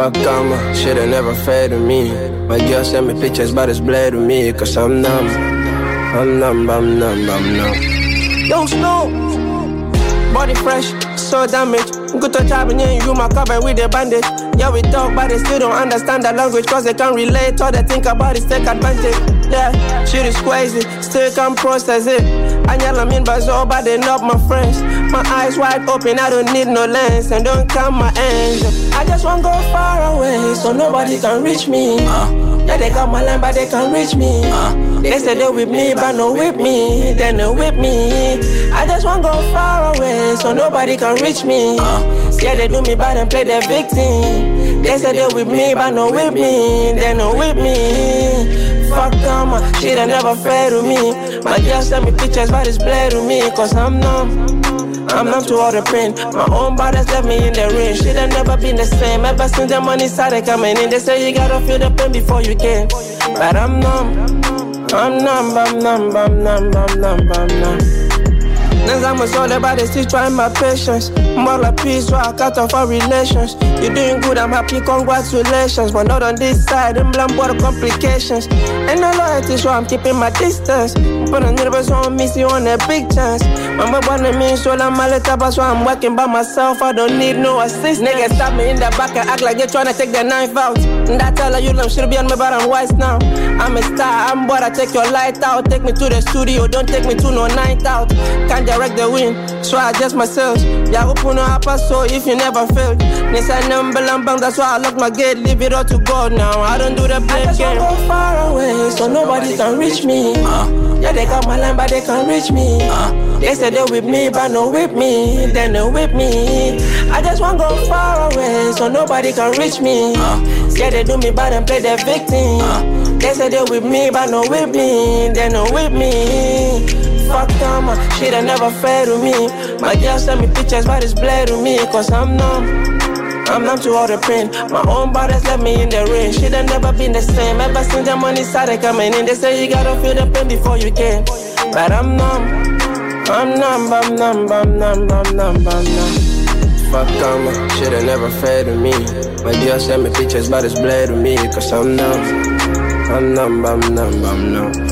Fuck karma, should've never fed with me. My girl sent me pictures, but it's bled with me. Cause I'm numb. I'm numb. Don't snow. Body fresh, so damaged. Good to job and you my cover with the bandage. Yeah, we talk, but they still don't understand the language. Cause they can't relate. All they think about is take advantage. Yeah, shit is crazy, still can't process it. I yell I mean, but so bad they not my friends. My eyes wide open, I don't need no lens. And don't count my ends. I just wanna go far away, so nobody can reach me. Yeah, they got my line, but they can't reach me. They say they with me, but no with me. They no with me. I just wanna go far away, so nobody can reach me. Yeah, they do me bad and play the victim. They say they with me, but no with me. They no with me. Fuck karma, shit I never fair to me. My girl send me pictures, but it's blurred to me. Cause I'm numb. I'm numb to all the pain. My own body's left me in the rain. Shit ain't never been the same. Ever since the money started coming in. They say you gotta feel the pain before you can. But I'm numb. I'm numb. Then I'm a soul about it, still trying my patience. More like peace, so I cut off our relations. You're doing good, I'm happy, congratulations. But not on this side, I'm blaming for the complications. And no loyalty, so I'm keeping my distance. But I never saw me, see on a big chance. I'm a one of me, so I'm a little, so I'm working by myself. I don't need no assist. Niggas stab me in the back and act like they're trying to take the knife out. And I tell you, them should be on me, but I'm wise now. I'm a star, I'm bored, I take your light out. Take me to the studio, don't take me to no night out. Can't direct the wind, so I adjust myself. Yeah, open up a so if you never failed. This I number and bang, that's why I lock my gate. Leave it all to God now. I don't do the blame game. I just wanna go far away, so nobody can reach me. Yeah, they got my line, but they can't reach me. They say they with me, but no with me. They no with me. I just wanna go far away, so nobody can reach me. Yeah, they do me bad and play the victim. They say they with me, but no with me. They no with me. Fuck karma, shit I never fair to me. My girl send me pictures, but it's blurred to me. Cause I'm numb. I'm numb to all the pain. My own body's left me in the rain. Shit ain't never been the same. Ever since the money started coming in. They say you gotta feel the pain before you can. But I'm numb. I'm numb. Fuck karma, shit ain't never fair to me. My girl send me pictures, but it's blurred to me. Cause I'm numb. I'm numb.